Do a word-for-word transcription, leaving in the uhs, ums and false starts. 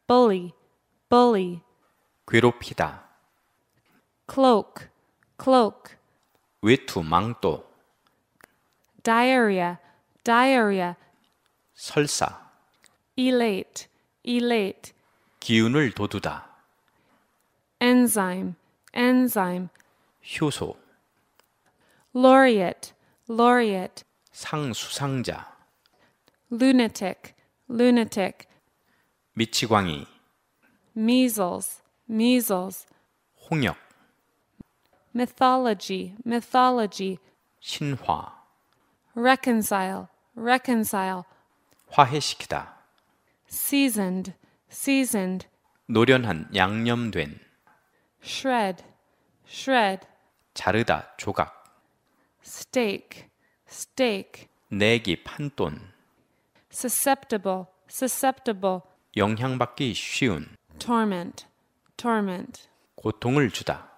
bully, bully. 괴롭히다. Cloak, cloak. 외투, 망토. Diarrhea, diarrhea. 설사. Elate, elate. 기운을 돋우다. Enzyme, enzyme. 효소. Laureate, laureate. 상 수상자. Lunatic, lunatic. 미치광이. Measles, measles. 홍역. Mythology, mythology. 신화. Reconcile, reconcile. 화해시키다. Seasoned, seasoned. 노련한, 양념된. Shred, shred. 자르다, 조각. Stake, stake. 내기, 판돈. Susceptible, susceptible. 영향받기 쉬운. Torment, torment. 고통을 주다.